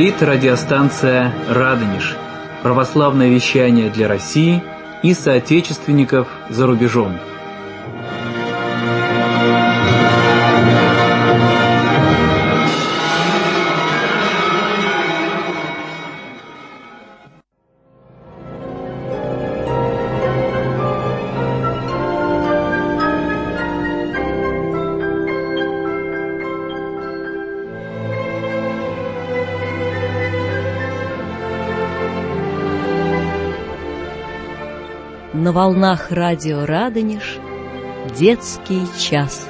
Говорит радиостанция «Радонеж». Православное вещание для России и соотечественников за рубежом. На волнах радио «Радонеж» детский час.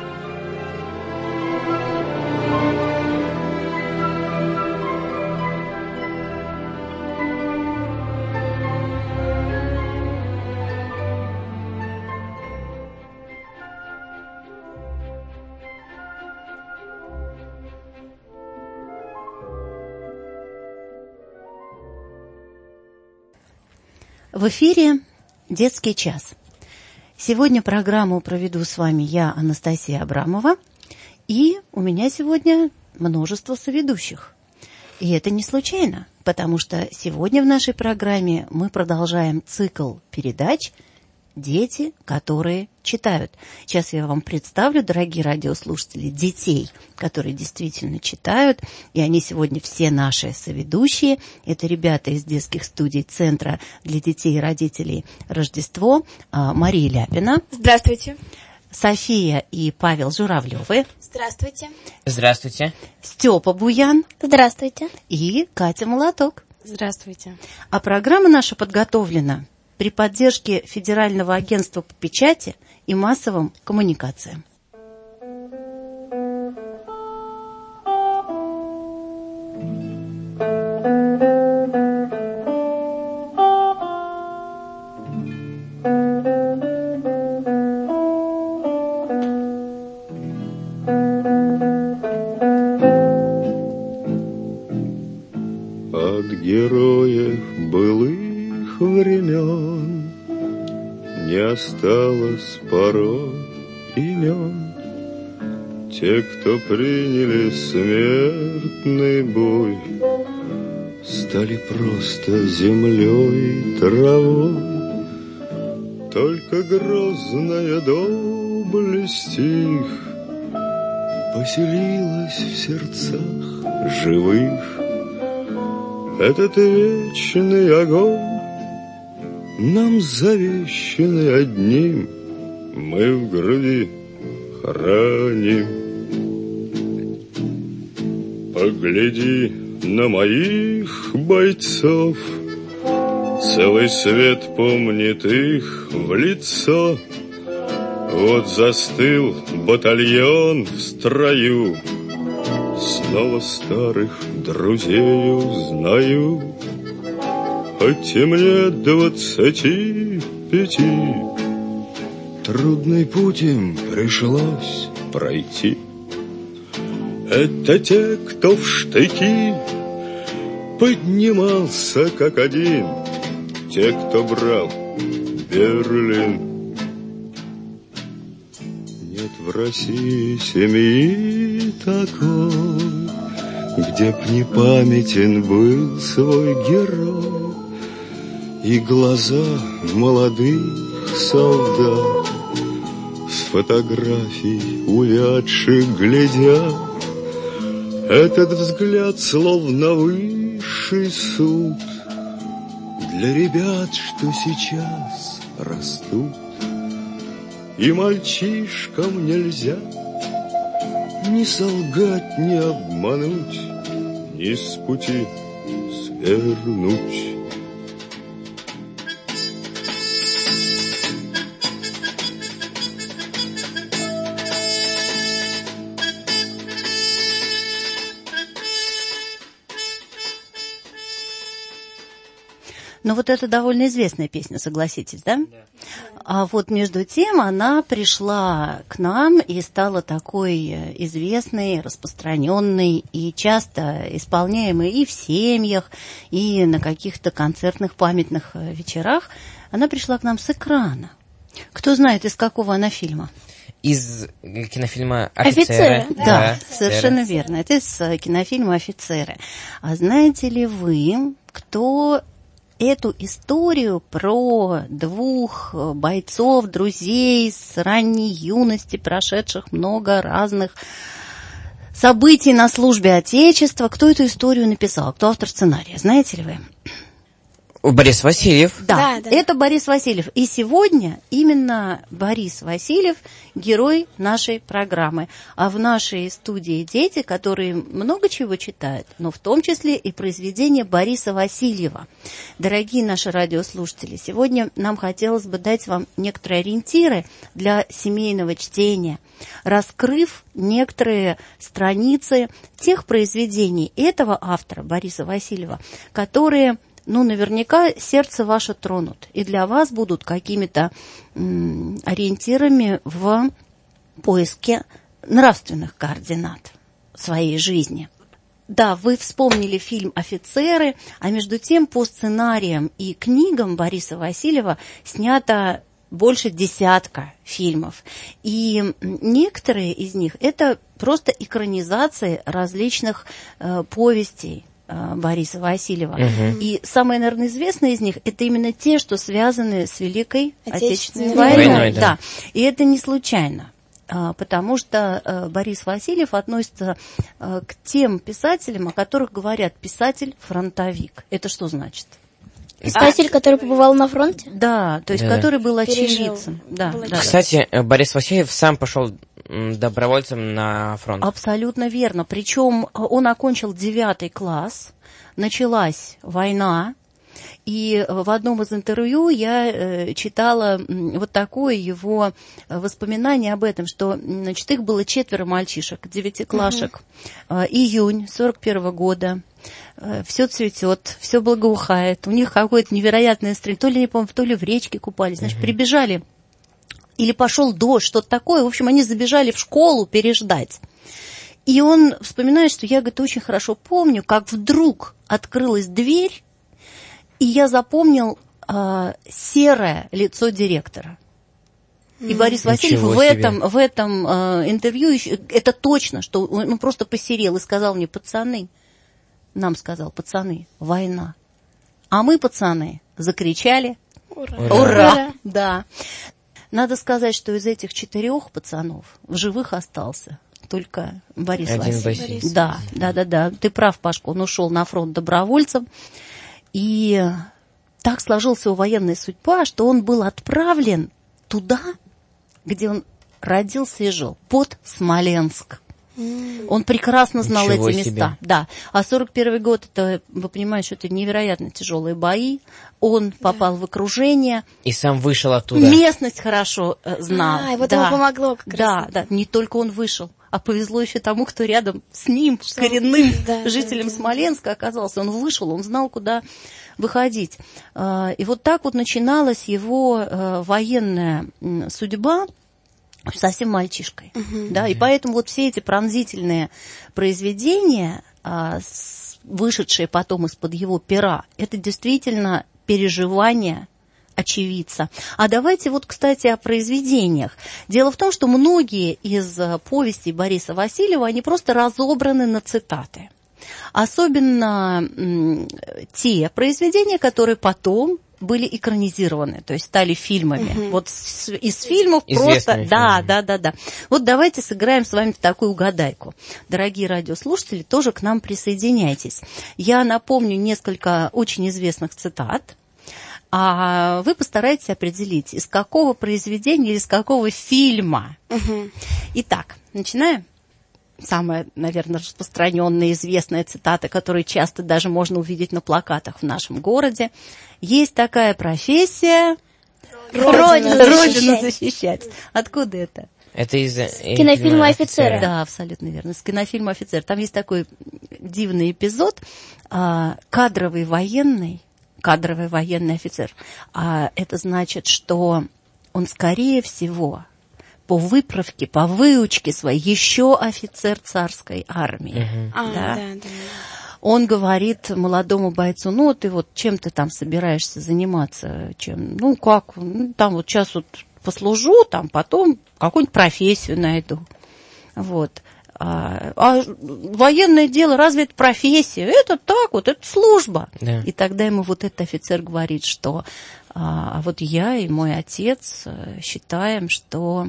В эфире «Детский час». Сегодня программу проведу с вами я, Анастасия Абрамова, и у меня сегодня множество соведущих. И это не случайно, потому что сегодня в нашей программе мы продолжаем цикл передач «Дети, которые читают». Сейчас я вам представлю, дорогие радиослушатели, детей, которые действительно читают, и они сегодня все наши соведущие. Это ребята из детских студий Центра для детей и родителей «Рождество», Мария Ляпина. Здравствуйте. София и Павел Журавлевы. Здравствуйте. Здравствуйте. Степа Буян. Здравствуйте. И Катя Молоток. Здравствуйте. А программа наша подготовлена при поддержке Федерального агентства по печати и массовым коммуникациям. От героев былых времен не осталось порой имен. Те, кто приняли смертный бой, стали просто землей и травой. Только грозная доблесть их поселилась в сердцах живых. Этот вечный огонь, нам завещанный одним, мы в груди храним. Погляди на моих бойцов, целый свет помнит их в лицо. Вот застыл батальон в строю, снова старых друзей узнаю. Хоть и мне 25, трудный путь им пришлось пройти. Это те, кто в штыки поднимался как один, те, кто брал Берлин. Нет в России семьи такой, где б не памятен был свой герой. И глаза молодых солдат с фотографий увядших глядят. Этот взгляд словно высший суд для ребят, что сейчас растут. И мальчишкам нельзя ни солгать, ни обмануть, ни с пути свернуть. Но вот это довольно известная песня, согласитесь, да? Да. А вот между тем она пришла к нам и стала такой известной, распространенной и часто исполняемой и в семьях, и на каких-то концертных памятных вечерах. Она пришла к нам с экрана. Кто знает, из какого она фильма? из кинофильма «Офицеры». Да, совершенно верно. Это из кинофильма «Офицеры». А знаете ли вы, кто эту историю про двух бойцов, друзей с ранней юности, прошедших много разных событий на службе Отечества, кто эту историю написал, кто автор сценария, знаете ли вы? Борис Васильев. Да, это Борис Васильев. И сегодня именно Борис Васильев герой нашей программы. А в нашей студии дети, которые много чего читают, но в том числе и произведения Бориса Васильева. Дорогие наши радиослушатели, сегодня нам хотелось бы дать вам некоторые ориентиры для семейного чтения, раскрыв некоторые страницы тех произведений этого автора, Бориса Васильева, которые... наверняка сердце ваше тронут, и для вас будут какими-то ориентирами в поиске нравственных координат своей жизни. Да, вы вспомнили фильм «Офицеры», а между тем по сценариям и книгам Бориса Васильева снято больше 10 фильмов. И некоторые из них – это просто экранизации различных повестей Бориса Васильева. И самые, наверное, известные из них – это именно те, что связаны с Великой Отечественной войной. Да. И это не случайно, потому что Борис Васильев относится к тем писателям, о которых говорят «писатель-фронтовик». Это что значит? Писатель, который побывал на фронте? Да, то есть который был очевидцем. Да. Кстати, Борис Васильев сам пошел добровольцем на фронт. Абсолютно верно. Причем он окончил 9 класс, началась война, и в одном из интервью я читала вот такое его воспоминание об этом, что, значит, их было 4 мальчишек, 9-клашек. Июнь 41 года. Все цветет, все благоухает. У них какое-то невероятное настроение. То ли, не помню, то ли в речке купались. Значит, прибежали. Или пошел дождь, что-то такое. В общем, они забежали в школу переждать. И он вспоминает, что я, говорит, очень хорошо помню, как вдруг открылась дверь, и я запомнил серое лицо директора. И Борис Васильев в этом интервью, это точно, что он просто посерел и сказал мне: пацаны, нам сказал, пацаны, война. А мы, пацаны, закричали: ура! Ура! Да. Надо сказать, что из этих 4 пацанов в живых остался только Борис Васильев. Да. Ты прав, Пашка, он ушел на фронт добровольцем. И так сложилась его военная судьба, что он был отправлен туда, где он родился и жил, под Смоленск. Он прекрасно знал эти места. Да. А 41 год, это, вы понимаете, что это невероятно тяжелые бои. Он попал в окружение. И сам вышел оттуда. Местность хорошо знал. И вот ему помогло как раз. Да. Не только он вышел, а повезло еще тому, кто рядом с ним, коренным жителем Смоленска оказался. Он вышел, он знал, куда выходить. И вот так вот начиналась его военная судьба. Совсем мальчишкой. Да, и поэтому вот все эти пронзительные произведения, вышедшие потом из-под его пера, это действительно переживания очевидца. А давайте вот, кстати, о произведениях. Дело в том, что многие из повестей Бориса Васильева, они просто разобраны на цитаты. Особенно те произведения, которые потом были экранизированы, то есть стали фильмами. Вот из фильмов известные просто... Да. Вот давайте сыграем с вами в такую угадайку. Дорогие радиослушатели, тоже к нам присоединяйтесь. Я напомню несколько очень известных цитат, а вы постарайтесь определить, из какого произведения или из какого фильма. Итак, начинаем. Самая, наверное, распространенная, известная цитата, которую часто даже можно увидеть на плакатах в нашем городе. Есть такая профессия — Родину защищать. Откуда это? Это из кинофильма «Офицеры». Да, абсолютно верно. Из кинофильма «Офицер». Там есть такой дивный эпизод. Кадровый военный офицер. Это значит, что он, скорее всего, по выправке, по выучке своей, еще офицер царской армии. Да. Он говорит молодому бойцу: ты вот чем ты там собираешься заниматься? Чем? Там вот сейчас вот послужу, там, потом какую-нибудь профессию найду. Вот. А военное дело, разве это профессия? Это так вот, это служба. Да. И тогда ему вот этот офицер говорит, что вот я и мой отец считаем, что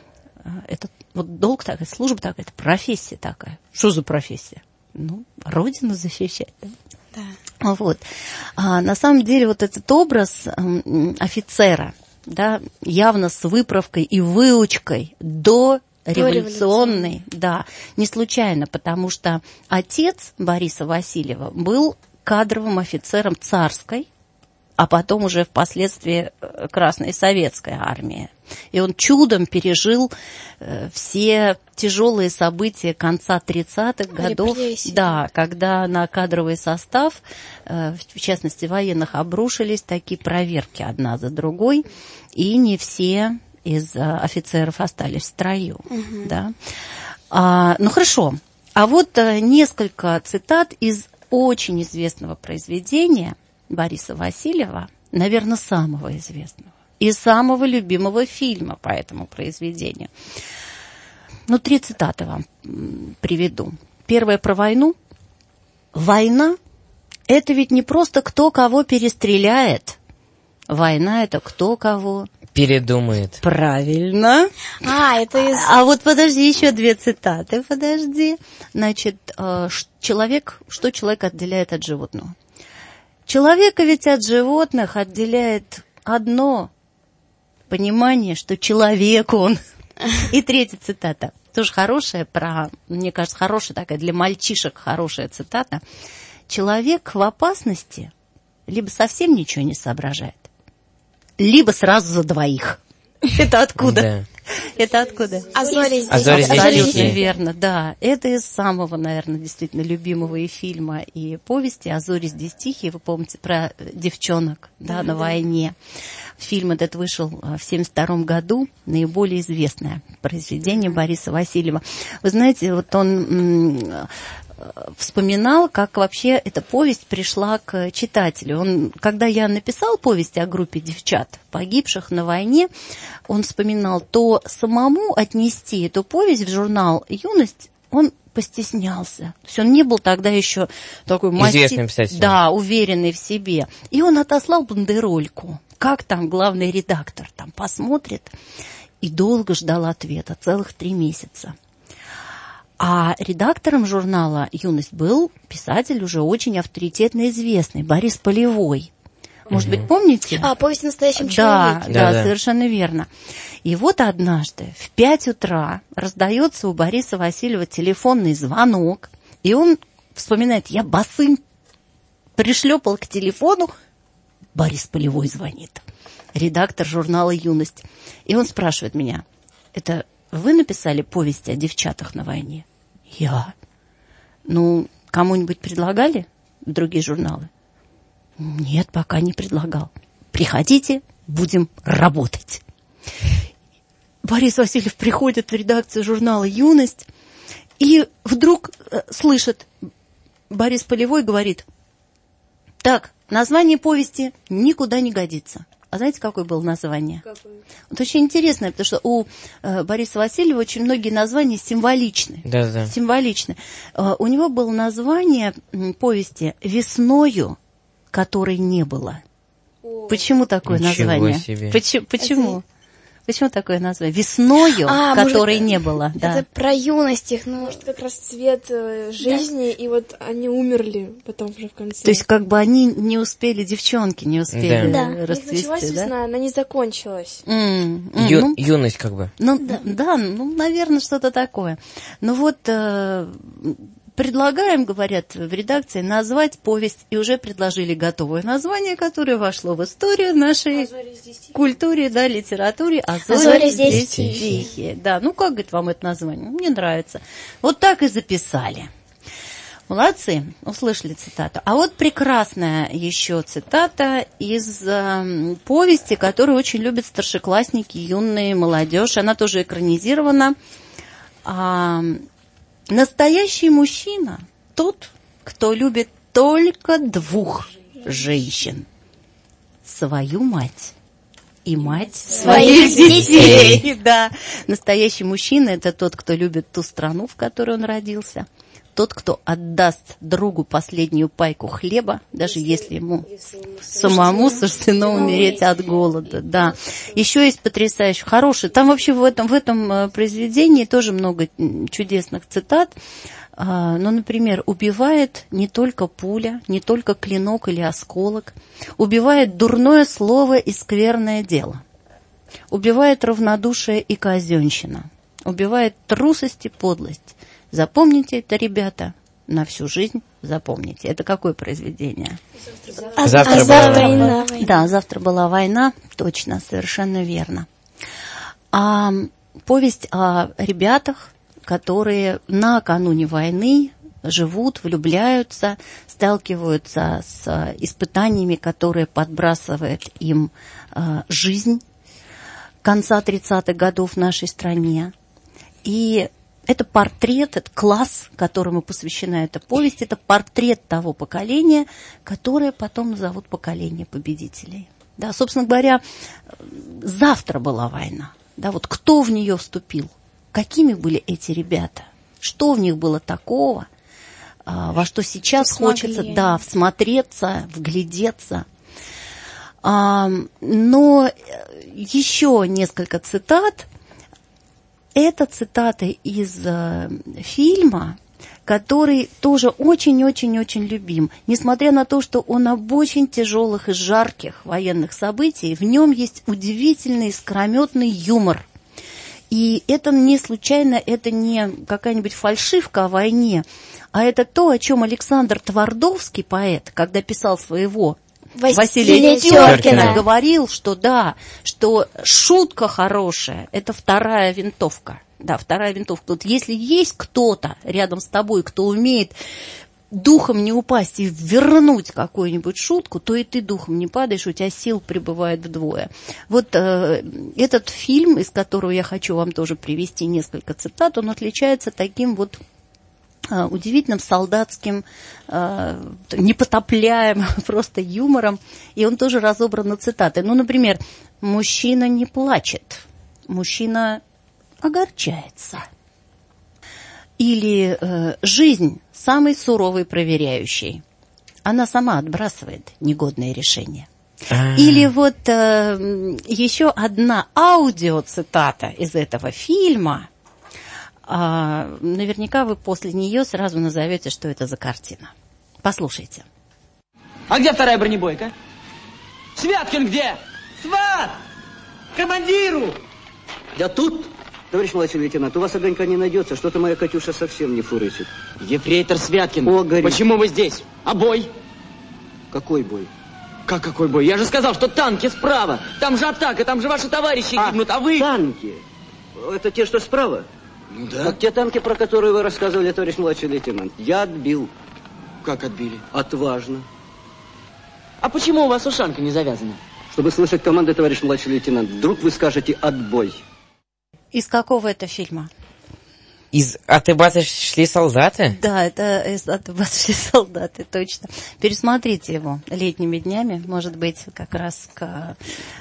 это вот долг такой, служба такая, это профессия такая. Что за профессия? Ну, родину защищать. Да? Да. Вот. На самом деле вот этот образ офицера, да, явно с выправкой и выучкой до революционный, да, не случайно, потому что отец Бориса Васильева был кадровым офицером царской, а потом уже впоследствии Красной Советской армии. И он чудом пережил все тяжелые события конца 30-х годов, да, когда на кадровый состав, в частности военных, обрушились такие проверки одна за другой, и не все из офицеров остались в строю. Да? Ну хорошо, а вот несколько цитат из очень известного произведения Бориса Васильева, наверное, самого известного и самого любимого фильма по этому произведению. Ну, 3 цитаты вам приведу. Первая про войну. Война – это ведь не просто кто кого перестреляет. Война – это кто кого передумает. Правильно. А вот подожди, еще 2 цитаты, подожди. Значит, человек, что человек отделяет от животного? Человека ведь от животных отделяет одно понимание, что человек он. И 3 цитата, тоже хорошая, мне кажется, хорошая такая, для мальчишек хорошая цитата. Человек в опасности либо совсем ничего не соображает, либо сразу за двоих. Это откуда? Да. Это откуда? А зори здесь. Абсолютно верно, да. Это из самого, наверное, действительно любимого и фильма, и повести «А зори здесь тихие». Вы помните про девчонок, да, на войне. Фильм этот вышел в 1972 году, наиболее известное произведение Бориса Васильева. Вы знаете, вот он вспоминал, как вообще эта повесть пришла к читателю. Когда я написал повесть о группе девчат, погибших на войне, он вспоминал, то самому отнести эту повесть в журнал «Юность» он постеснялся. То есть он не был тогда еще такой известным писателем. Да, уверенный в себе. И он отослал бандерольку. Как там главный редактор там посмотрит. И долго ждал ответа, целых 3 месяца. А редактором журнала «Юность» был писатель уже очень авторитетно известный, Борис Полевой. Может быть, помните? «Повесть о настоящем человеке». Да, совершенно верно. И вот однажды в 5 утра раздается у Бориса Васильева телефонный звонок, и он вспоминает, я босым пришлепал к телефону, Борис Полевой звонит, редактор журнала «Юность». И он спрашивает меня, это вы написали повесть о девчатах на войне? Я. Ну, кому-нибудь предлагали в другие журналы? Нет, пока не предлагал. Приходите, будем работать. Борис Васильев приходит в редакцию журнала «Юность» и вдруг слышит, Борис Полевой говорит, так, название повести никуда не годится. А знаете, какое было название? Какое? Вот очень интересное, потому что у Бориса Васильева очень многие названия символичны. Да. Символичны. У него было название повести «Весною, которой не было». Почему такое название? Себе. Почему? Почему такое название? «Весною, которой не было». Это про юность их, может, как раз цвет жизни, и вот они умерли потом уже в конце. То есть как бы они не успели, девчонки не успели расцвести, началась весна, она не закончилась. Юность как бы. Наверное, что-то такое. Ну вот... Предлагаем, говорят в редакции, назвать повесть, и уже предложили готовое название, которое вошло в историю нашей культуре, да, литературе. «А зори здесь тихие». Да, как, говорит, вам это название? Мне нравится. Вот так и записали. Молодцы, услышали цитату. А вот прекрасная еще цитата из повести, которую очень любят старшеклассники, юные, молодежь. Она тоже экранизирована. Настоящий мужчина – тот, кто любит только 2 женщин – свою мать и мать своих детей. Да. Настоящий мужчина – это тот, кто любит ту страну, в которой он родился. Тот, кто отдаст другу последнюю пайку хлеба, даже если ему самому суждено умереть от голода. Да. Еще есть потрясающе хороший. Там вообще в этом произведении тоже много чудесных цитат. Ну, например, убивает не только пуля, не только клинок или осколок. Убивает дурное слово и скверное дело. Убивает равнодушие и казенщина. Убивает трусость и подлость. Запомните это, ребята, на всю жизнь запомните. Это какое произведение? Завтра была война. Да, завтра была война, точно, совершенно верно. Повесть о ребятах, которые накануне войны живут, влюбляются, сталкиваются с испытаниями, которые подбрасывает им жизнь конца 30-х годов в нашей стране. И это портрет, это класс, которому посвящена эта повесть, это портрет того поколения, которое потом назовут поколение победителей. Да, собственно говоря, завтра была война. Да, вот кто в нее вступил? Какими были эти ребята? Что в них было такого, во что сейчас хочется, да, всмотреться, вглядеться. Но еще несколько цитат. Это цитаты из фильма, который тоже очень-очень-очень любим. Несмотря на то, что он об очень тяжелых и жарких военных событиях, в нем есть удивительный искрометный юмор. И это не случайно, это не какая-нибудь фальшивка о войне, а это то, о чем Александр Твардовский, поэт, когда писал своего Василия Теркина, говорил, что да, что шутка хорошая – это вторая винтовка. Да, вторая винтовка. Вот если есть кто-то рядом с тобой, кто умеет духом не упасть и вернуть какую-нибудь шутку, то и ты духом не падаешь, у тебя сил прибывает вдвое. Вот этот фильм, из которого я хочу вам тоже привести несколько цитат, он отличается таким вот удивительным солдатским, непотопляемым просто юмором, и он тоже разобран на цитаты. Ну, например, «Мужчина не плачет, мужчина огорчается». Или «Жизнь самый суровый проверяющий, она сама отбрасывает негодные решения». Или вот еще одна аудиоцитата из этого фильма. Наверняка вы после нее сразу назовете, что это за картина. Послушайте. А где вторая бронебойка? Святкин где? Сват! Командиру! Да тут, товарищ младший лейтенант, у вас огонька не найдется. Что-то моя Катюша совсем не фурычит. Ефрейтор Святкин. О, горит. Почему вы здесь? А бой? Какой бой? Как какой бой? Я же сказал, что танки справа. Там же атака, там же ваши товарищи гибнут, а вы... Танки? Это те, что справа? Ну да. Как те танки, про которые вы рассказывали, товарищ младший лейтенант. Я отбил. Как отбили? Отважно. А почему у вас ушанка не завязана? Чтобы слышать команды, товарищ младший лейтенант. Вдруг вы скажете «отбой». Из какого это фильма? Из «От Ибата шли солдаты»? Да, это из «От Ибата шли солдаты», точно. Пересмотрите его летними днями, может быть, как раз к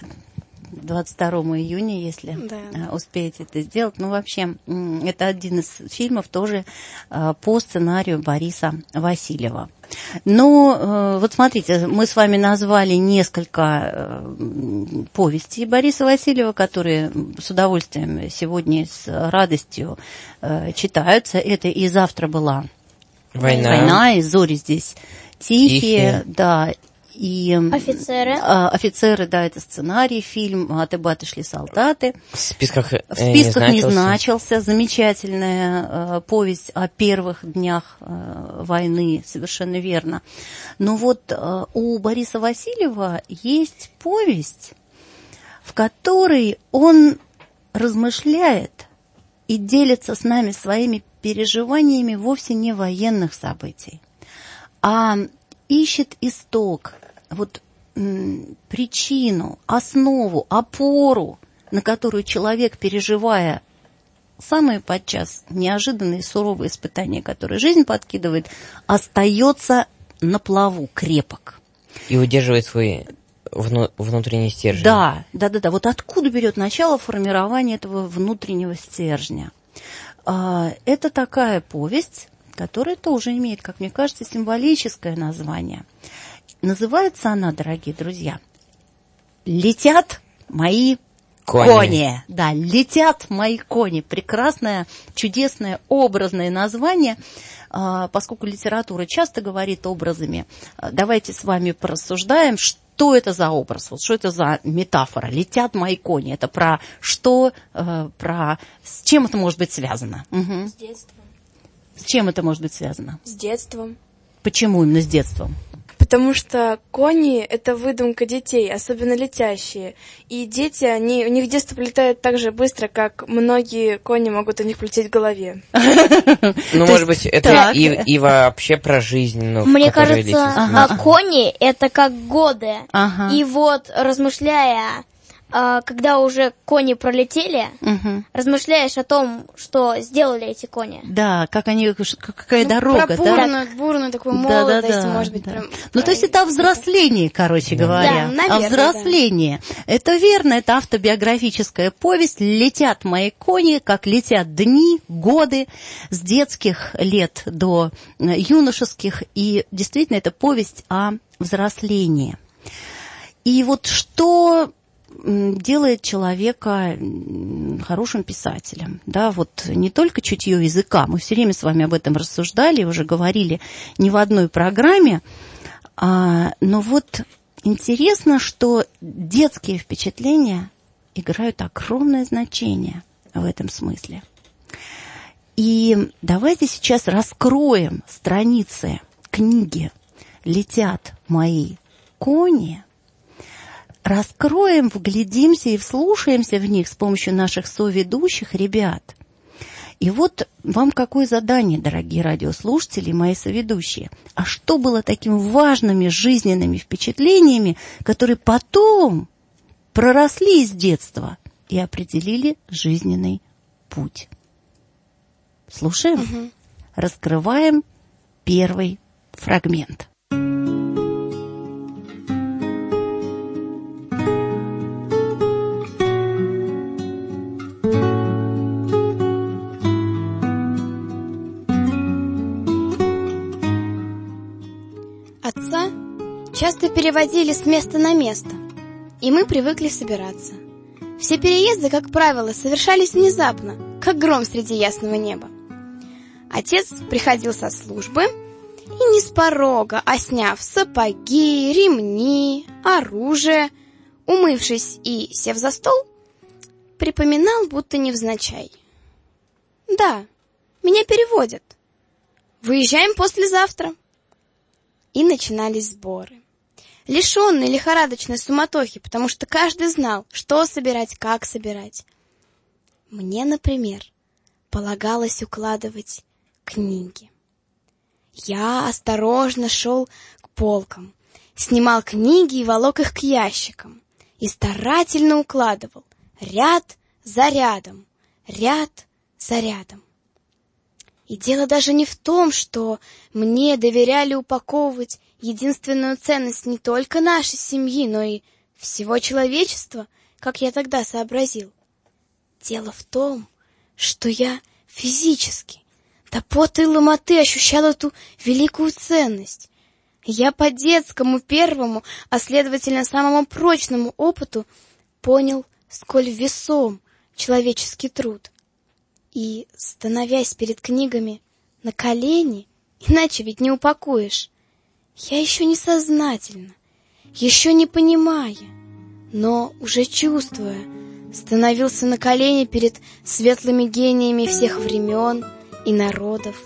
22 июня, если успеете это сделать. Ну, вообще, это один из фильмов тоже по сценарию Бориса Васильева. Ну, вот смотрите, мы с вами назвали несколько повестей Бориса Васильева, которые с удовольствием сегодня с радостью читаются. Это «И завтра была война», и «Зори здесь тихие», да, и офицеры, да, это сценарий, фильм, «От Ибата шли солдаты». В списках не значился. Замечательная повесть о первых днях войны, совершенно верно. Но вот у Бориса Васильева есть повесть, в которой он размышляет и делится с нами своими переживаниями вовсе не военных событий, а ищет исток, вот причину, основу, опору, на которую человек, переживая самые подчас неожиданные суровые испытания, которые жизнь подкидывает, остается на плаву, крепок. И удерживает свой внутренний стержень. Да. Вот откуда берет начало формирование этого внутреннего стержня? Это такая повесть, которая тоже имеет, как мне кажется, символическое название. Называется она, дорогие друзья, «Летят мои кони». Да, «Летят мои кони». Прекрасное, чудесное, образное название. Поскольку литература часто говорит образами, давайте с вами порассуждаем, что это за образ, вот что это за метафора. «Летят мои кони». Это про что, с чем это может быть связано? Угу. С детством. С чем это может быть связано? С детством. Почему именно с детством? Потому что кони — это выдумка детей, особенно летящие. И дети, у них детство пролетает так же быстро, как многие кони могут у них полететь в голове. Ну, может быть, это и вообще про жизнь. Мне кажется, кони — это как годы. И вот, размышляя, когда уже кони пролетели, размышляешь о том, что сделали эти кони. Да, какая дорога, про да? бурную такую молодость, может быть. Да. Ну, то есть это о взрослении, короче говоря. Да, наверное, о взрослении. Да. Это верно, это автобиографическая повесть. «Летят мои кони», как летят дни, годы, с детских лет до юношеских. И действительно, это повесть о взрослении. И вот что делает человека хорошим писателем. Да, вот не только чутье языка, мы все время с вами об этом рассуждали, уже говорили не в одной программе, но вот интересно, что детские впечатления играют огромное значение в этом смысле. И давайте сейчас раскроем страницы книги «Летят мои кони», раскроем, вглядимся и вслушаемся в них с помощью наших соведущих ребят. И вот вам какое задание, дорогие радиослушатели, мои соведущие. А что было такими важными жизненными впечатлениями, которые потом проросли из детства и определили жизненный путь? Слушаем? Угу. Раскрываем первый фрагмент. Отца часто переводили с места на место, и мы привыкли собираться. Все переезды, как правило, совершались внезапно, как гром среди ясного неба. Отец приходил со службы, и не с порога, а сняв сапоги, ремни, оружие, умывшись и сев за стол, припоминал, будто невзначай: «Да, меня переводят. Выезжаем послезавтра». И начинались сборы. Лишенные лихорадочной суматохи, потому что каждый знал, что собирать, как собирать. Мне, например, полагалось укладывать книги. Я осторожно шел к полкам, снимал книги и волок их к ящикам, и старательно укладывал ряд за рядом, ряд за рядом. И дело даже не в том, что мне доверяли упаковывать единственную ценность не только нашей семьи, но и всего человечества, как я тогда сообразил. Дело в том, что я физически, до пота и ломоты ощущал эту великую ценность. Я по детскому первому, а следовательно самому прочному опыту понял, сколь весом человеческий труд. И, становясь перед книгами на колени, иначе ведь не упакуешь, я еще не сознательно, еще не понимая, но уже чувствуя, становился на колени перед светлыми гениями всех времен и народов.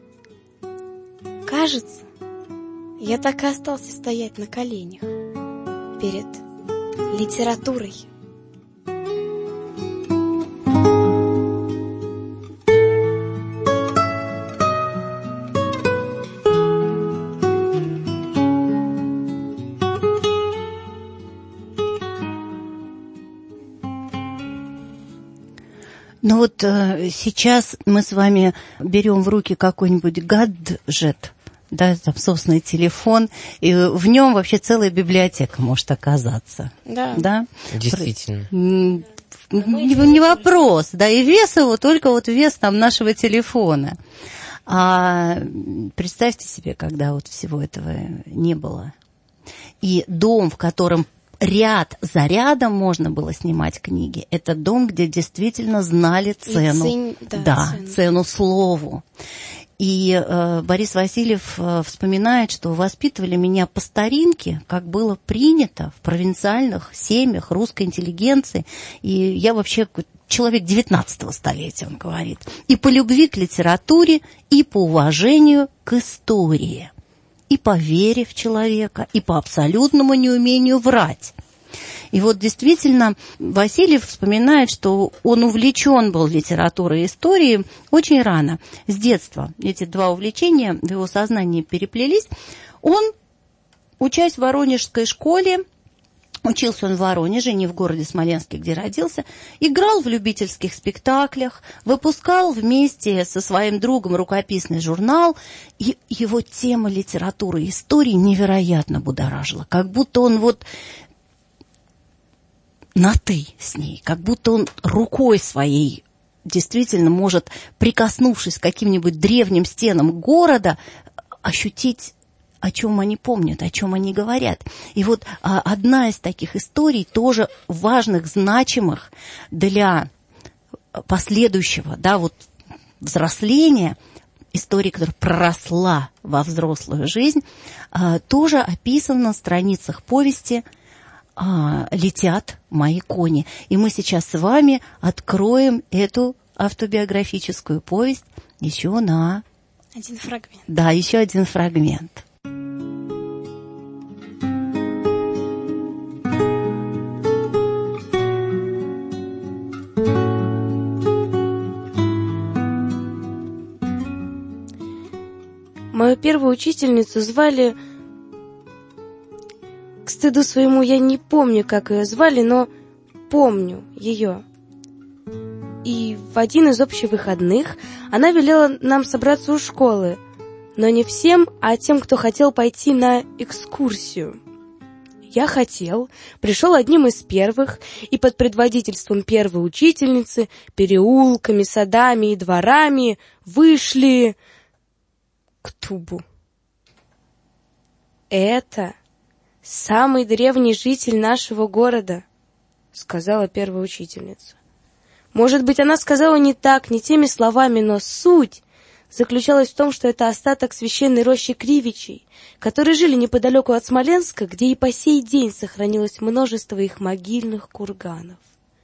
Кажется, я так и остался стоять на коленях перед литературой. Ну вот сейчас мы с вами берем в руки какой-нибудь гаджет, да, там собственный телефон, и в нем вообще целая библиотека может оказаться. Да. Да? Действительно. Не вопрос, да, и вес его, только вот вес там нашего телефона. А представьте себе, когда вот всего этого не было. И дом, в котором ряд за рядом можно было снимать книги, это дом, где действительно знали цену, цену слову. И Борис Васильев вспоминает, что воспитывали меня по старинке, как было принято в провинциальных семьях русской интеллигенции. И я вообще человек 19 столетия, он говорит. И по любви к литературе, и по уважению к истории. И по вере в человека, и по абсолютному неумению врать. И вот действительно Васильев вспоминает, что он увлечен был литературой и историей очень рано, с детства. Эти два увлечения в его сознании переплелись. Он, учась в Воронежской школе, учился он в Воронеже, не в городе Смоленске, где родился, играл в любительских спектаклях, выпускал вместе со своим другом рукописный журнал, и его тема литературы и истории невероятно будоражила, как будто он вот на «ты» с ней, как будто он рукой своей действительно может, прикоснувшись к каким-нибудь древним стенам города, ощутить, о чем они помнят, о чем они говорят. И вот одна из таких историй, тоже важных, значимых для последующего, да, вот взросления, история, которая проросла во взрослую жизнь, тоже описана на страницах повести «Летят мои кони». И мы сейчас с вами откроем эту автобиографическую повесть еще на... Один фрагмент. Да, еще один фрагмент. Мою первую учительницу звали... К стыду своему я не помню, как ее звали, но помню ее. И в один из общих выходных она велела нам собраться у школы, но не всем, а тем, кто хотел пойти на экскурсию. Я хотел, пришел одним из первых, и под предводительством первой учительницы переулками, садами и дворами вышли к Тубу. Это самый древний житель нашего города, сказала первая учительница. Может быть, она сказала не так, не теми словами, но суть заключалась в том, что это остаток священной рощи Кривичей, которые жили неподалеку от Смоленска, где и по сей день сохранилось множество их могильных курганов.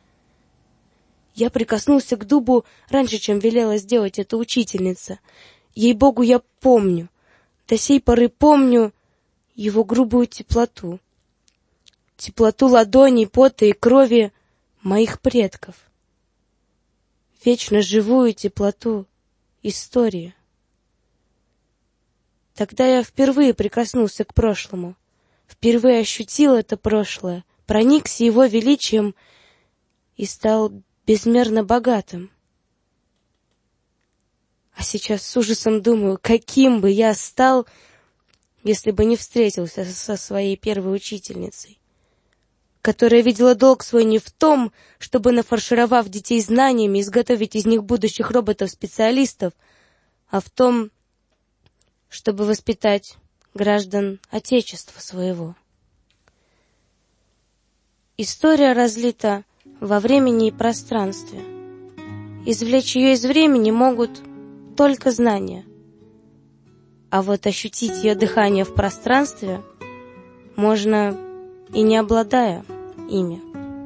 Я прикоснулся к дубу раньше, чем велела сделать эта учительница. Ей-богу, я помню, до сей поры помню его грубую теплоту. Теплоту ладоней, пота и крови моих предков. Вечно живую теплоту истории. Тогда я впервые прикоснулся к прошлому, впервые ощутил это прошлое, проникся его величием и стал безмерно богатым. А сейчас с ужасом думаю, каким бы я стал, если бы не встретился со своей первой учительницей, которая видела долг свой не в том, чтобы, нафаршировав детей знаниями, изготовить из них будущих роботов-специалистов, а в том, чтобы воспитать граждан Отечества своего. История разлита во времени и пространстве. Извлечь ее из времени могут только знания. А вот ощутить ее дыхание в пространстве можно и не обладая ими.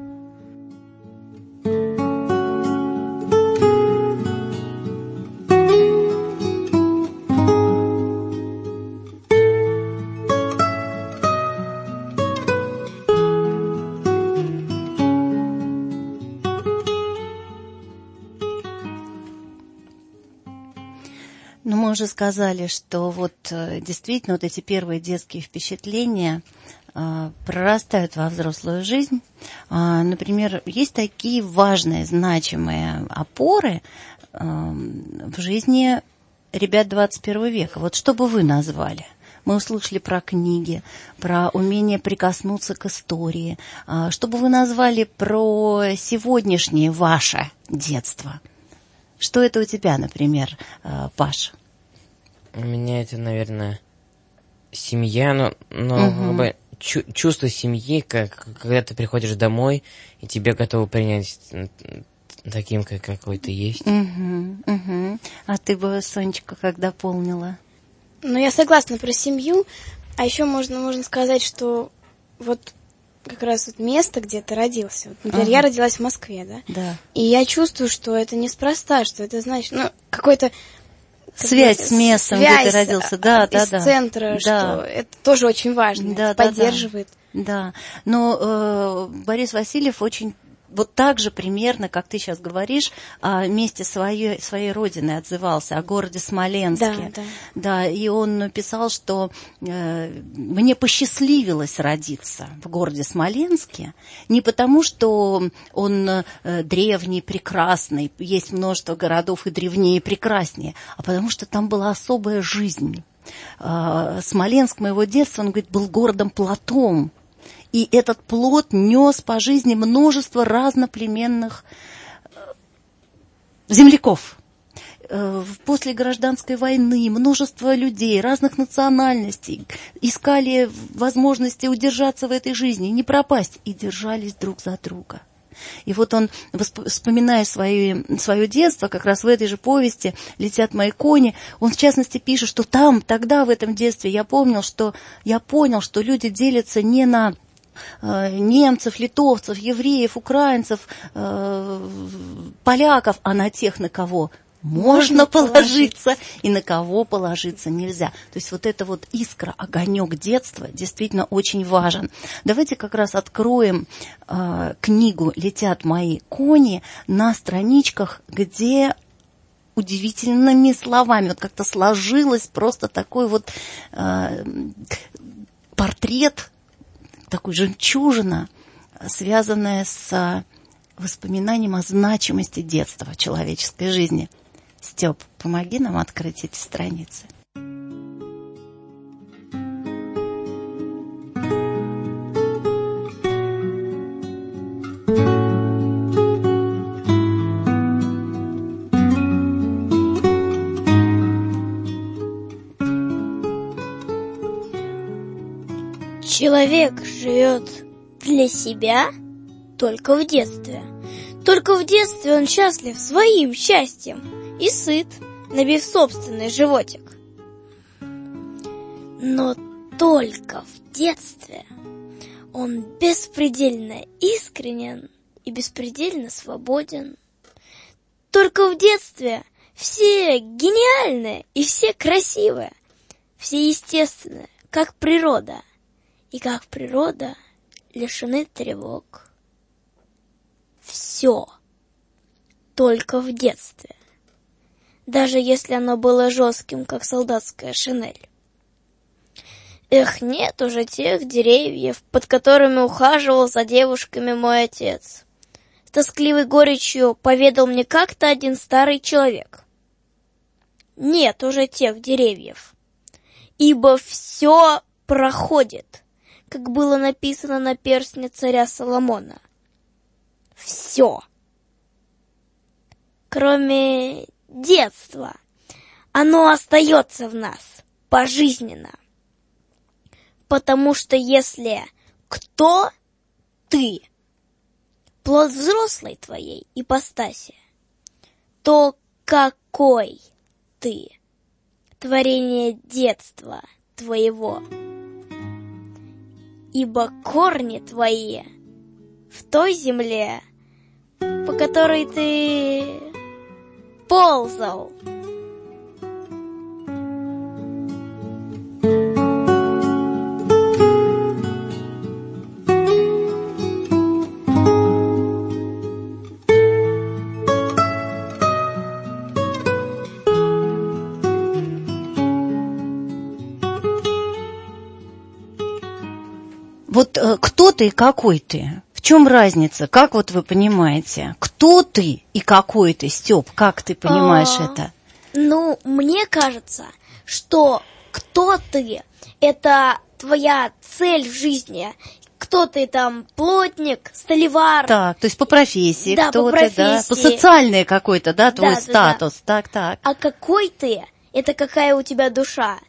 Ну, мы уже сказали, что вот действительно вот эти первые детские впечатления прорастают во взрослую жизнь. Например, есть такие важные, значимые опоры в жизни ребят 21 века, вот что бы вы назвали? Мы услышали про книги, про умение прикоснуться к истории. Что бы вы назвали про сегодняшнее ваше детство? Что это у тебя, например, Паш? У меня это, наверное, семья, но как бы чувство семьи, когда ты приходишь домой, и тебя готовы принять таким, какой ты есть. А ты бы, Сонечка, как дополнила? Ну, я согласна про семью, а еще можно сказать, что вот как раз вот место, где ты родился. Вот, например, я родилась в Москве, да? Да. И я чувствую, что это неспроста, что это значит, какой-то... Связь с местом, где ты родился. Да, из центра, что это тоже очень важно, это поддерживает. Да, но Борис Васильев очень... Вот так же примерно, как ты сейчас говоришь, о месте своей родины отзывался, о городе Смоленске. Да, и он писал, что мне посчастливилось родиться в городе Смоленске не потому, что он древний, прекрасный, есть множество городов и древнее, и прекраснее, а потому что там была особая жизнь. Смоленск моего детства, он говорит, был городом-плотом. И этот плод нес по жизни множество разноплеменных земляков. После гражданской войны множество людей разных национальностей искали возможности удержаться в этой жизни, не пропасть, и держались друг за друга. И вот он, вспоминая свое детство, как раз в этой же повести «Летят мои кони», он в частности пишет, что тогда в этом детстве я понял, что люди делятся не на немцев, литовцев, евреев, украинцев, поляков, а на тех, на кого можно положиться и на кого положиться нельзя. То есть вот эта вот искра, огонек детства действительно очень важен. Давайте как раз откроем книгу «Летят мои кони» на страничках, где удивительными словами, вот как-то сложилось просто такой вот портрет, такой жемчужина, связанная с воспоминанием о значимости детства в человеческой жизни. Степ, помоги нам открыть эти страницы. Человек живет для себя только в детстве. Только в детстве он счастлив своим счастьем и сыт, набив собственный животик. Но только в детстве он беспредельно искренен и беспредельно свободен. Только в детстве все гениальные и все красивые, все естественные, как природа. И как природа лишены тревог. Все только в детстве, даже если оно было жестким, как солдатская шинель. Эх, нет уже тех деревьев, под которыми ухаживал за девушками мой отец. С тоскливой горечью поведал мне как-то один старый человек. Нет уже тех деревьев, ибо все проходит, как было написано на перстне царя Соломона. Все. Кроме детства. Оно остается в нас пожизненно. Потому что если кто ты, плод взрослой твоей ипостаси, то какой ты, творение детства твоего. Ибо корни твои в той земле, по которой ты ползал. Вот кто ты и какой ты? В чем разница? Как вот вы понимаете? Кто ты и какой ты, Степ? Как ты понимаешь это? Ну, мне кажется, что кто ты – это твоя цель в жизни. Кто ты там, плотник, столевар. Так, то есть по профессии, да, кто по профессии. ты, да, по социальной какой-то, да, твой статус. Да. Так. А какой ты – это какая у тебя душа.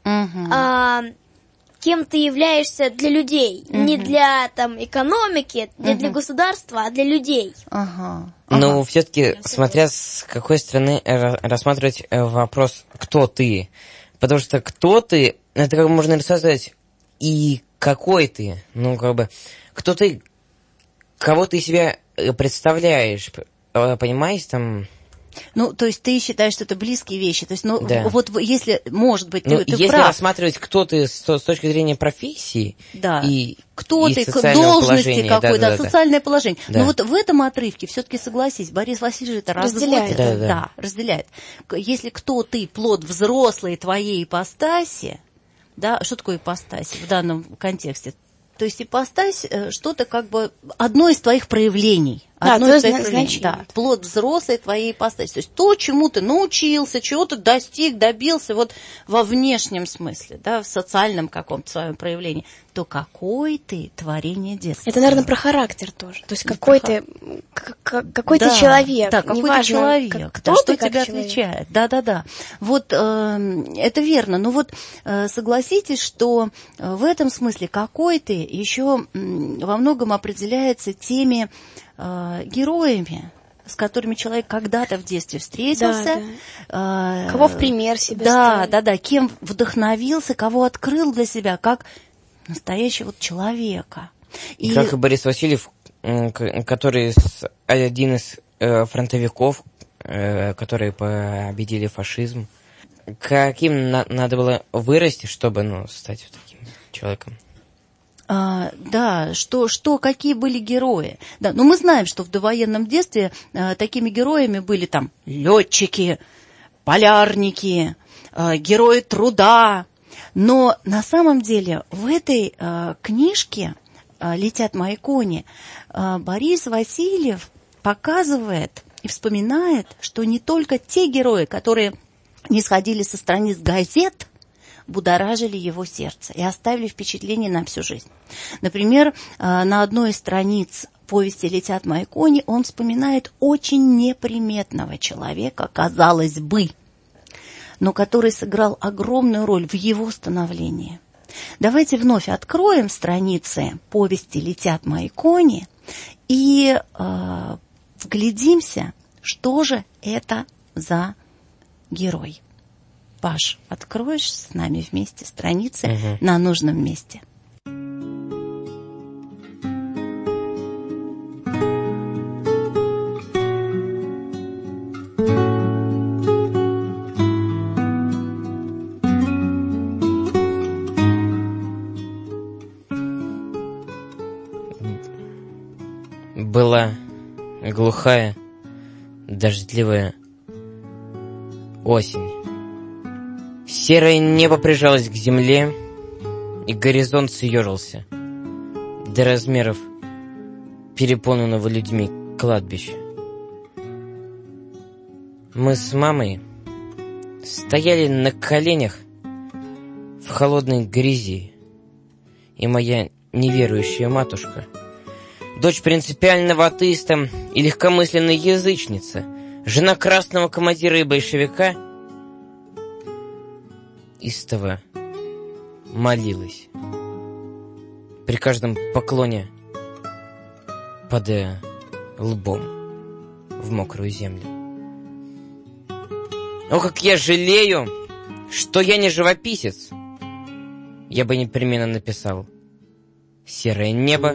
Кем ты являешься для людей. Не для там экономики, для государства, а для людей. Ну, все-таки, смотря с какой стороны рассматривать вопрос «кто ты?». Потому что «кто ты?» – это как можно рассказать и «какой ты?». Ну, как бы, кто ты, кого ты себя представляешь, понимаете, там… Ну, то есть ты считаешь, что это близкие вещи. То есть, ну, да. вот если, может быть, ты если прав. рассматривать, кто ты с точки зрения профессии, да. и кто и ты, должности какой, да, социальное положение. Да. Но вот в этом отрывке, все-таки согласись, Борис Васильевич это разводит. Да, разделяет. Если кто ты, плод взрослой твоей ипостаси, да, что такое ипостась в данном контексте? То есть ипостась что-то как бы одно из твоих проявлений. Одно из твоих проявлений. Да, плод взрослой твоей ипостаси. То есть то, чему ты научился, чего-то достиг, добился вот во внешнем смысле, да, в социальном каком-то своем проявлении, то какой ты творение детства. Это, наверное, про характер тоже. То есть какой ты человек. Да, какой ты человек. Кто что тебя отличает. Да. Вот это верно. Но вот согласитесь, что в этом смысле какой ты еще во многом определяется теми героями, с которыми человек когда-то в детстве встретился. Кого в пример себе ставил. Да, кем вдохновился, кого открыл для себя, как настоящего человека. Как и Борис Васильев, который один из фронтовиков, которые победили фашизм. Каким надо было вырасти, чтобы стать таким человеком? Да, какие были герои. Да, но мы знаем, что в довоенном детстве такими героями были там летчики, полярники, герои труда. Но на самом деле в этой книжке «Летят мои кони» Борис Васильев показывает и вспоминает, что не только те герои, которые не сходили со страниц газет, будоражили его сердце и оставили впечатление на всю жизнь. Например, на одной из страниц повести «Летят мои кони» он вспоминает очень неприметного человека, казалось бы, но который сыграл огромную роль в его становлении. Давайте вновь откроем страницы повести «Летят мои кони» и вглядимся, что же это за герой. Паш, откроешь с нами вместе страницы на нужном месте? Была глухая, дождливая осень. Серое небо прижалось к земле, и горизонт съежился до размеров переполненного людьми кладбища. Мы с мамой стояли на коленях в холодной грязи, и моя неверующая матушка, дочь принципиального атеиста и легкомысленной язычницы, жена красного командира и большевика, истово молилась, при каждом поклоне падая лбом в мокрую землю. О, как я жалею, что я не живописец! Я бы непременно написал серое небо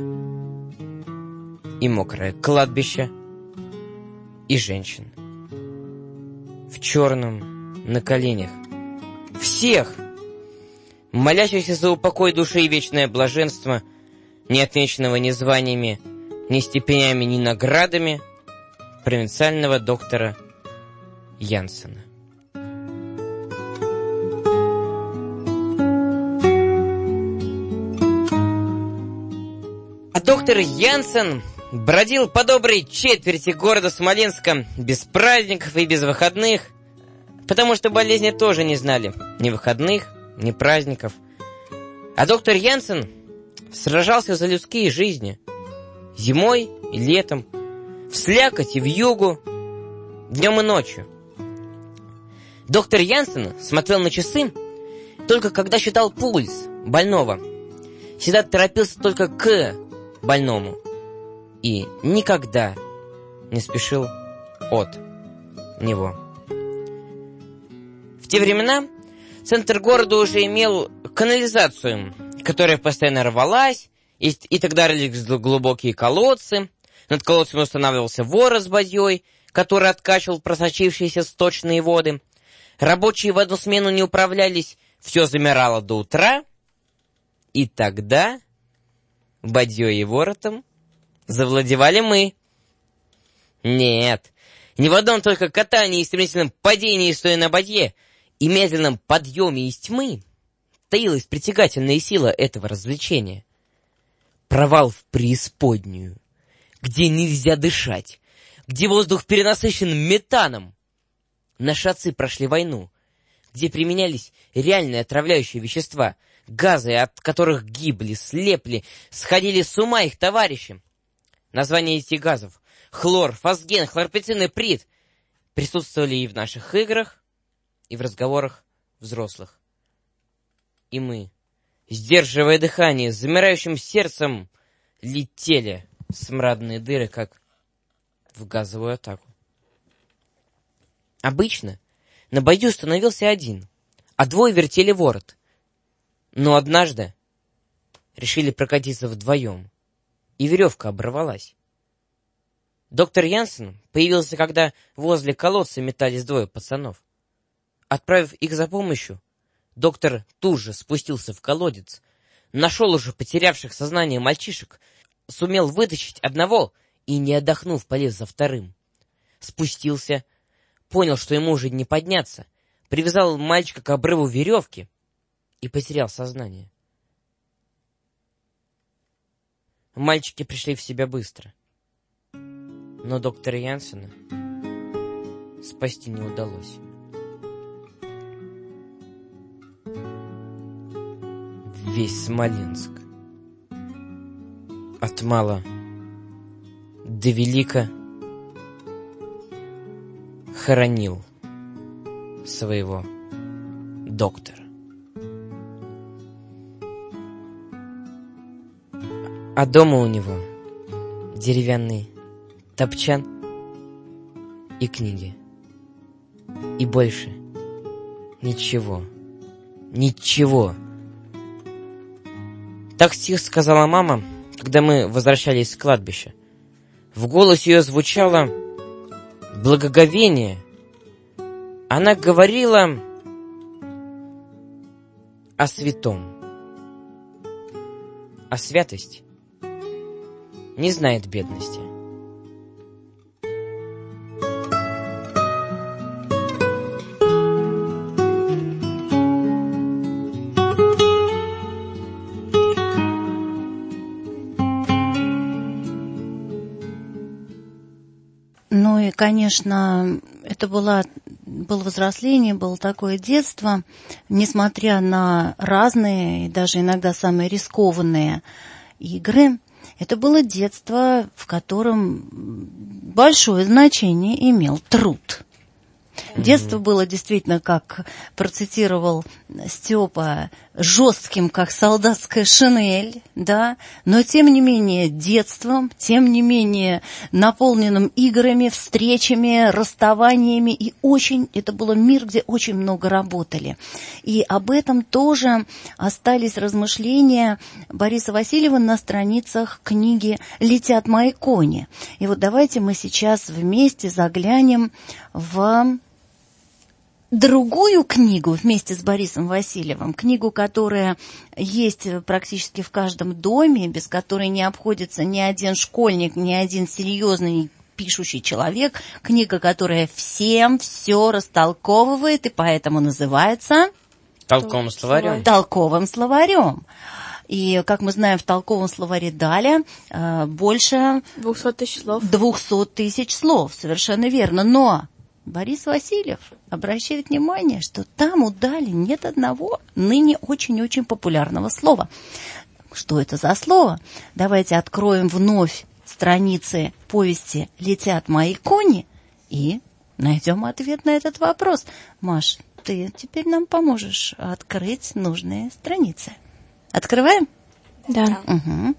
и мокрое кладбище и женщин в черном на коленях, всех, молящихся за упокой души и вечное блаженство, не отмеченного ни званиями, ни степенями, ни наградами, провинциального доктора Янсена. А доктор Янсен бродил по доброй четверти города Смоленска без праздников и без выходных, потому что болезни тоже не знали ни выходных, ни праздников. А доктор Янсен сражался за людские жизни зимой и летом, в слякоть и вьюгу, днем и ночью. Доктор Янсен смотрел на часы только когда считал пульс больного, всегда торопился только к больному и никогда не спешил от него. В те времена центр города уже имел канализацию, которая постоянно рвалась, и тогда рылись глубокие колодцы. Над колодцем устанавливался вор с бадьей, который откачивал просочившиеся сточные воды. Рабочие в одну смену не управлялись, все замирало до утра, и тогда бадьей и воротом завладевали мы. Нет, не в одном только катании и стремительном падении, стоя на бадье, и медленном подъеме из тьмы таилась притягательная сила этого развлечения. Провал в преисподнюю, где нельзя дышать, где воздух перенасыщен метаном. Наши отцы прошли войну, где применялись реальные отравляющие вещества, газы, от которых гибли, слепли, сходили с ума их товарищи. Названия этих газов — хлор, фосген, хлорпецин и прит — присутствовали и в наших играх, и в разговорах взрослых. И мы, сдерживая дыхание, с замирающим сердцем, летели в смрадные дыры, как в газовую атаку. Обычно на бадью становился один, а двое вертели ворот. Но однажды решили прокатиться вдвоем, и веревка оборвалась. Доктор Янсен появился, когда возле колодца метались двое пацанов. Отправив их за помощью, доктор тут же спустился в колодец, нашел уже потерявших сознание мальчишек, сумел вытащить одного и, не отдохнув, полез за вторым. Спустился, понял, что ему уже не подняться, привязал мальчика к обрыву веревки и потерял сознание. Мальчики пришли в себя быстро, но доктора Янсена спасти не удалось. Весь Смоленск, от мала до велика, хоронил своего доктора. А дома у него деревянный топчан и книги. И больше ничего. Ничего. Так тихо сказала мама, когда мы возвращались с кладбища. В голосе ее звучало благоговение. Она говорила о святом. А святость не знает бедности. Ну и, конечно, это было взросление, было такое детство, несмотря на разные, даже иногда самые рискованные игры. Это было детство, в котором большое значение имел труд. Детство было действительно, как процитировал Степа, жестким, как солдатская шинель, да, но тем не менее детством, тем не менее наполненным играми, встречами, расставаниями, и это был мир, где очень много работали. И об этом тоже остались размышления Бориса Васильева на страницах книги «Летят мои кони». И вот давайте мы сейчас вместе заглянем в другую книгу вместе с Борисом Васильевым, книгу, которая есть практически в каждом доме, без которой не обходится ни один школьник, ни один серьезный пишущий человек, книга, которая всем все растолковывает и поэтому называется «Толковым словарем». «Толковым словарем». И, как мы знаем, в толковом словаре Даля больше 200 тысяч слов. 200 тысяч слов, совершенно верно. Но Борис Васильев обращает внимание, что там у Дали нет одного ныне очень-очень популярного слова. Что это за слово? Давайте откроем вновь страницы повести «Летят мои кони» и найдем ответ на этот вопрос. Маш, ты теперь нам поможешь открыть нужные страницы. Открываем? Да. Угу.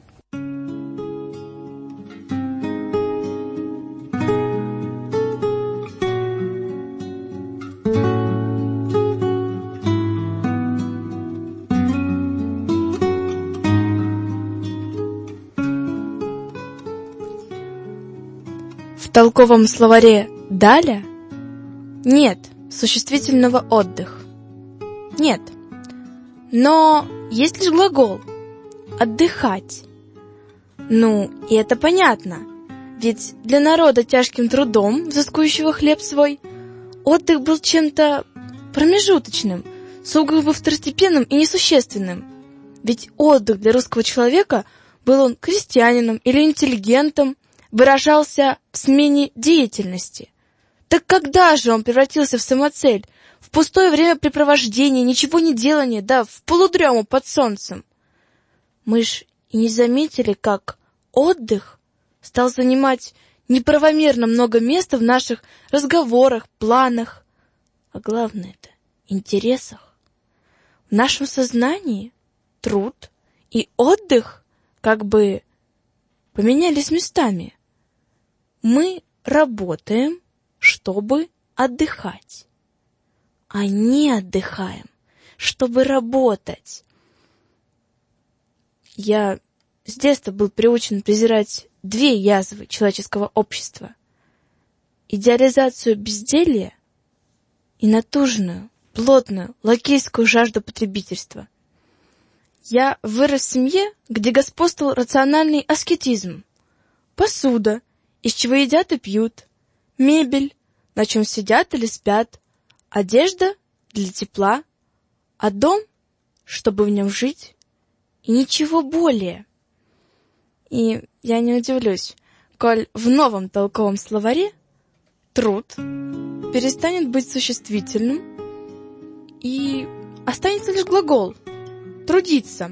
В толковом словаре «Даля» нет существительного «отдых». Нет. Но есть лишь глагол «отдыхать». Ну, и это понятно. Ведь для народа тяжким трудом, взыскующего хлеб свой, отдых был чем-то промежуточным, сугубо второстепенным и несущественным. Ведь отдых для русского человека, был он крестьянином или интеллигентом, выражался в смене деятельности. Так когда же он превратился в самоцель, в пустое времяпрепровождение, ничего не делание, да в полудрему под солнцем? Мы ж и не заметили, как отдых стал занимать неправомерно много места в наших разговорах, планах, а главное-то — интересах. В нашем сознании труд и отдых как бы поменялись местами. Мы работаем, чтобы отдыхать, а не отдыхаем, чтобы работать. Я с детства был приучен презирать две язвы человеческого общества: идеализацию безделья и натужную, плотную, лакейскую жажду потребительства. Я вырос в семье, где господствовал рациональный аскетизм. Посуда, из чего едят и пьют, мебель, на чем сидят или спят, одежда для тепла, а дом, чтобы в нем жить, и ничего более. И я не удивлюсь, коль в новом толковом словаре труд перестанет быть существительным, и останется лишь глагол «трудиться».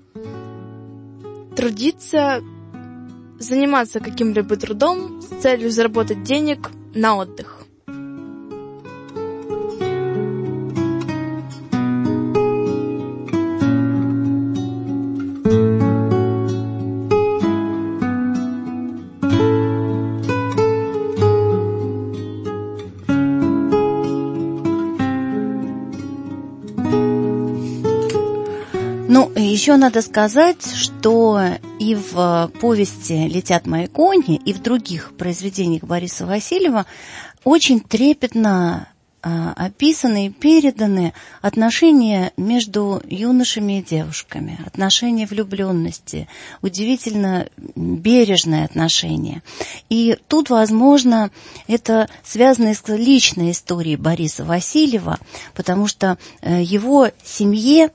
Трудиться, заниматься каким-либо трудом с целью заработать денег на отдых. Еще надо сказать, что и в повести «Летят мои кони», и в других произведениях Бориса Васильева очень трепетно описаны и переданы отношения между юношами и девушками, отношения влюбленности, удивительно бережные отношения. И тут, возможно, это связано с личной историей Бориса Васильева, потому что его семье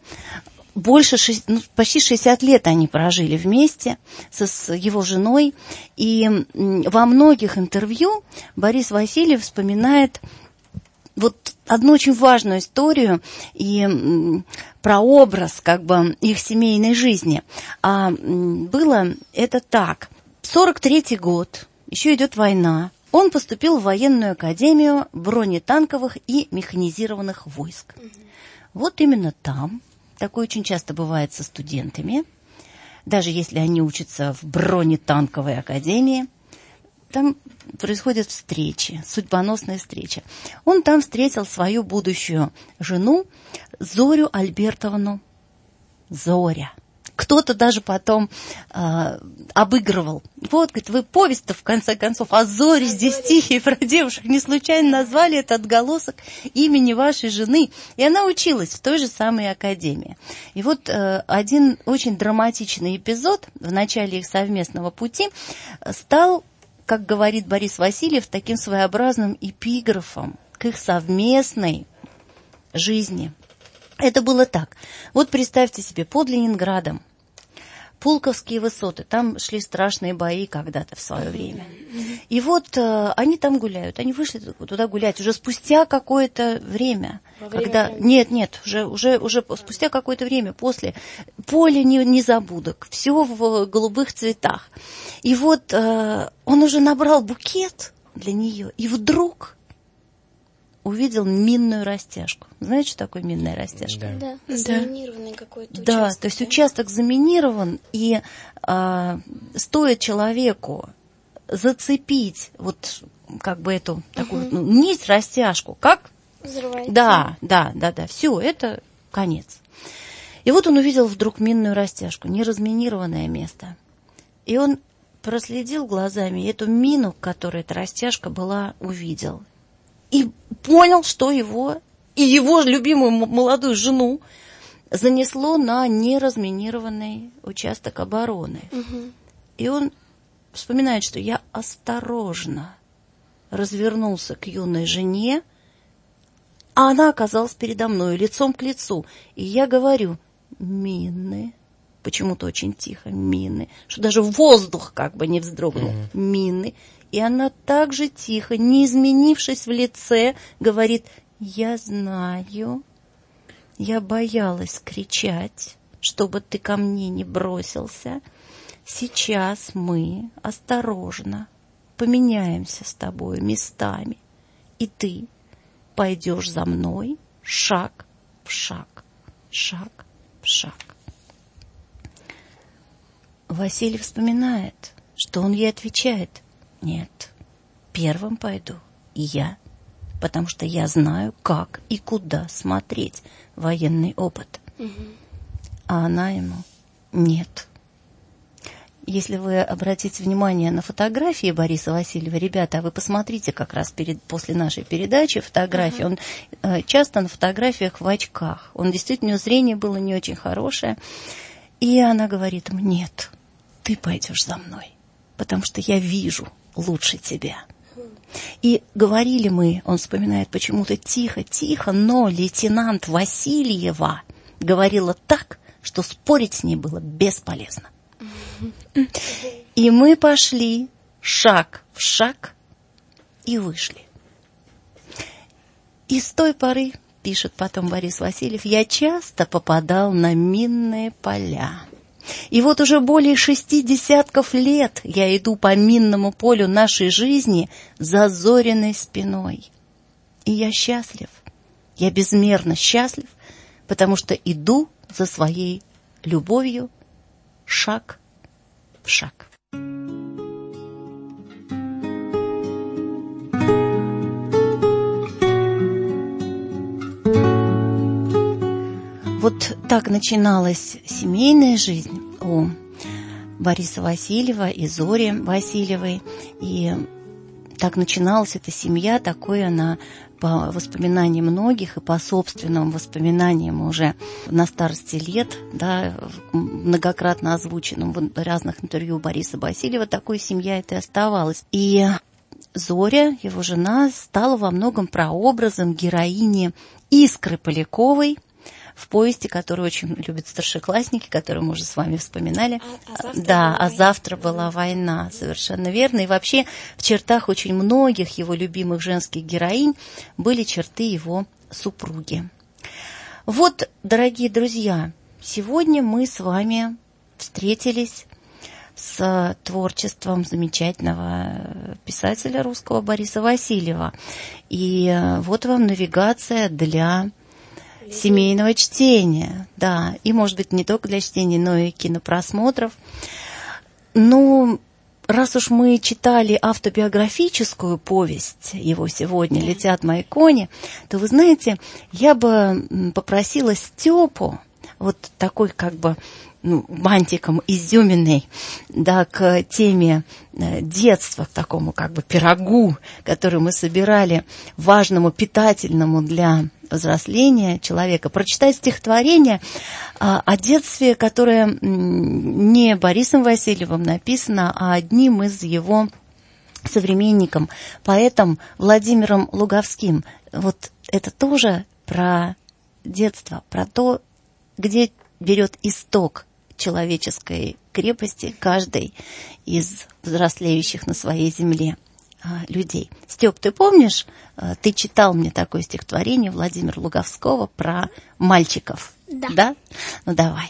почти 60 лет они прожили вместе с его женой, и во многих интервью Борис Васильев вспоминает вот одну очень важную историю и прообраз как бы их семейной жизни. А было это так. 43-й год, еще идет война. Он поступил в военную академию бронетанковых и механизированных войск. Вот именно там. Такое очень часто бывает со студентами, даже если они учатся в бронетанковой академии, там происходят встречи, судьбоносные встречи. Он там встретил свою будущую жену Зорю Альбертовну. Зоря. Кто-то даже потом обыгрывал. Вот, говорит, вы повесть-то, в конце концов, о Зоре, здесь стихи про девушек. Не случайно назвали это отголосок имени вашей жены. И она училась в той же самой академии. И вот один очень драматичный эпизод в начале их совместного пути стал, как говорит Борис Васильев, таким своеобразным эпиграфом к их совместной жизни. Это было так. Вот представьте себе, под Ленинградом Пулковские высоты, там шли страшные бои когда-то в свое время. И вот они там гуляют, они вышли туда гулять уже спустя какое-то время. Нет, уже спустя какое-то время, после поля незабудок, все в голубых цветах. И вот он уже набрал букет для нее, и вдруг увидел минную растяжку. Знаете, что такое минная растяжка? Да. Заминированный какой-то участок. Да, то есть участок заминирован, и стоит человеку зацепить вот как бы эту такую нить, растяжку, как? Взрывается. Да, все, это конец. И вот он увидел вдруг минную растяжку, неразминированное место. И он проследил глазами эту мину, к которой эта растяжка была, увидел. И понял, что его и его любимую молодую жену занесло на неразминированный участок обороны. И он вспоминает, что я осторожно развернулся к юной жене, а она оказалась передо мной, лицом к лицу. И я говорю: мины. Почему-то очень тихо: мины. Что даже воздух как бы не вздрогнул. Мины. И она так же тихо, не изменившись в лице, говорит: я знаю, я боялась кричать, чтобы ты ко мне не бросился. Сейчас мы осторожно поменяемся с тобой местами, и ты пойдешь за мной шаг в шаг, шаг в шаг. Василий вспоминает, что он ей отвечает: нет, первым пойду я, потому что я знаю, как и куда смотреть, военный опыт. А она ему: нет. Если вы обратите внимание на фотографии Бориса Васильева, ребята, вы посмотрите как раз после нашей передачи фотографии. Он часто на фотографиях в очках. Он действительно, у него зрение было не очень хорошее. И она говорит ему: нет, ты пойдешь за мной, потому что я вижу лучше тебя. И говорили мы, он вспоминает почему-то тихо, но лейтенант Васильева говорила так, что спорить с ней было бесполезно. И мы пошли шаг в шаг и вышли. И с той поры, пишет потом Борис Васильев, я часто попадал на минные поля. И вот уже более 60 лет я иду по минному полю нашей жизни зазоренной спиной. И я счастлив, я безмерно счастлив, потому что иду за своей любовью шаг в шаг. Вот так начиналась семейная жизнь у Бориса Васильева и Зори Васильевой. И так начиналась эта семья, такой она, по воспоминаниям многих и по собственным воспоминаниям уже на старости лет, да, многократно озвученным в разных интервью Бориса Васильева, такой семья это и оставалась. И Зоря, его жена, стала во многом прообразом героини Искры Поляковой в повести, которую очень любят старшеклассники, которую мы уже с вами вспоминали. А завтра была война, совершенно верно. И вообще в чертах очень многих его любимых женских героинь были черты его супруги. Вот, дорогие друзья, сегодня мы с вами встретились с творчеством замечательного писателя русского Бориса Васильева. И вот вам навигация для семейного чтения, да, и, может быть, не только для чтения, но и кинопросмотров. Ну, раз уж мы читали автобиографическую повесть его сегодня «Летят мои кони», то, вы знаете, я бы попросила Степу, вот такой как бы бантиком изюминой, да, к теме детства, к такому как бы пирогу, который мы собирали, важному, питательному для взросления человека, прочитать стихотворение о детстве, которое не Борисом Васильевым написано, а одним из его современником, поэтом Владимиром Луговским. Вот это тоже про детство, про то, где берет исток человеческой крепости каждый из взрослеющих на своей земле. людей. Степ, ты помнишь, ты читал мне такое стихотворение Владимира Луговского про мальчиков? Да. Да? Ну, давай.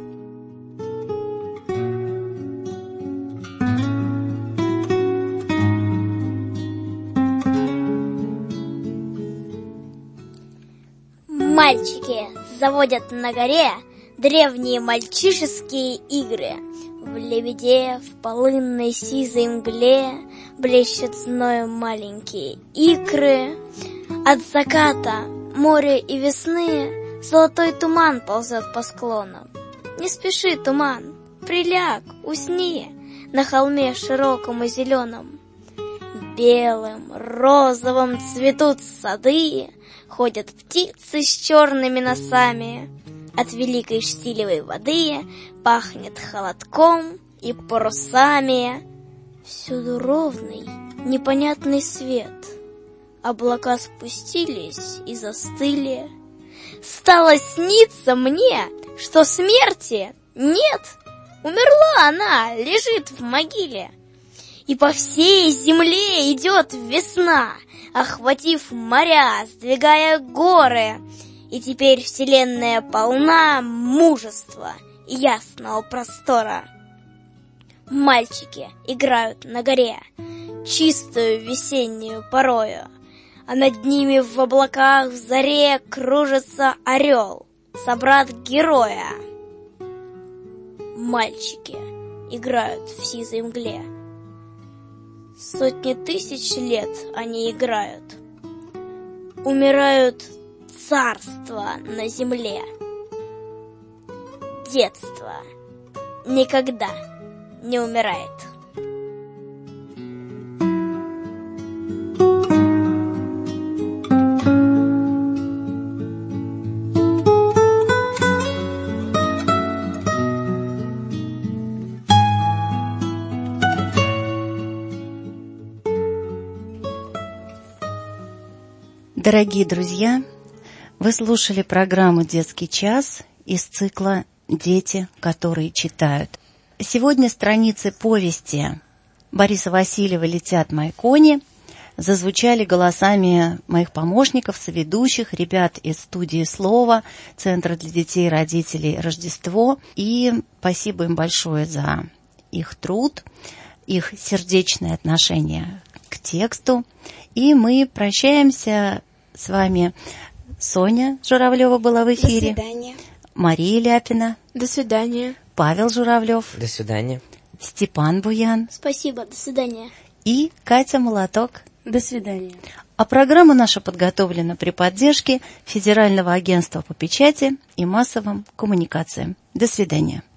Мальчики заводят на горе древние мальчишеские игры. В лебеде, в полынной сизой мгле блещут зноем маленькие икры. От заката, моря и весны золотой туман ползет по склонам. Не спеши, туман, приляг, усни на холме широком и зеленом. Белым, розовым цветут сады, ходят птицы с черными носами. От великой штилевой воды пахнет холодком и парусами. Всюду ровный, непонятный свет. Облака спустились и застыли. Стало сниться мне, что смерти нет. Умерла она, лежит в могиле. И по всей земле идет весна, охватив моря, сдвигая горы. И теперь вселенная полна мужества и ясного простора. Мальчики играют на горе чистую весеннюю порою, а над ними в облаках в заре кружится орел, собрат героя. Мальчики играют в сизой мгле. Сотни тысяч лет они играют. Умирают царства на земле. Детство никогда не умирает. Дорогие друзья, вы слушали программу «Детский час» из цикла «Дети, которые читают». Сегодня страницы повести Бориса Васильева «Летят мои кони» зазвучали голосами моих помощников, соведущих, ребят из студии «Слово», Центра для детей и родителей «Рождество». И спасибо им большое за их труд, их сердечное отношение к тексту. И мы прощаемся с вами. Соня Журавлева была в эфире. До свидания. Мария Ляпина. До свидания. Павел Журавлев. До свидания. Степан Буян. Спасибо, до свидания. И Катя Молоток. До свидания. А программа наша подготовлена при поддержке Федерального агентства по печати и массовым коммуникациям. До свидания.